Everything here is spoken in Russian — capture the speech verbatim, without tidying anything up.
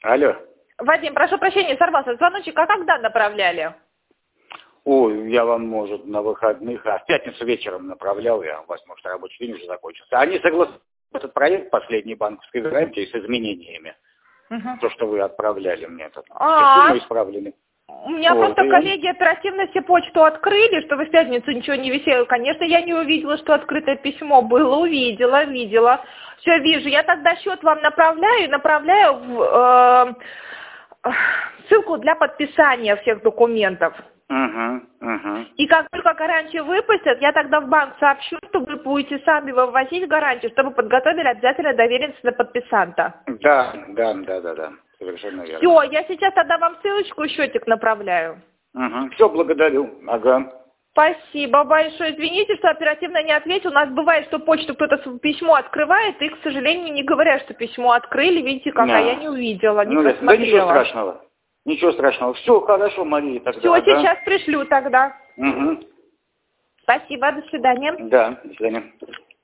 Алло. Вадим, прошу прощения, сорвался звоночек. А когда направляли? Ой, я вам, может, на выходных, а в пятницу вечером направлял, я, у вас, может, рабочий день уже закончился. Они согласны этот проект последней банковской гарантии с изменениями. Угу. То, что вы отправляли мне, это А, суммы исправлены. У меня Вот, просто и... коллеги оперативно все почту открыли, что в пятницу ничего не висело. Конечно, я не увидела, что открытое письмо было. Увидела, видела. Все вижу. Я тогда счет вам направляю, направляю в э, ссылку для подписания всех документов. Угу, угу. И как только гарантию выпустят, я тогда в банк сообщу, что вы будете сами вывозить гарантию, чтобы подготовили обязательно доверенность на подписанта. Да, да, да, да, да. Совершенно верно. Все, я сейчас тогда вам ссылочку и счетик направляю. Угу. Все, благодарю. Ага. Спасибо большое. Извините, что оперативно не ответил. У нас бывает, что почту кто-то письмо открывает, и, к сожалению, не говорят, что письмо открыли. Видите, как, Да. а я не увидела, не ну, просмотрела. Да ничего страшного. Ничего страшного. Все хорошо, Мария, тогда. Все, ага. сейчас пришлю тогда. Угу. Спасибо, до свидания. Да, до свидания.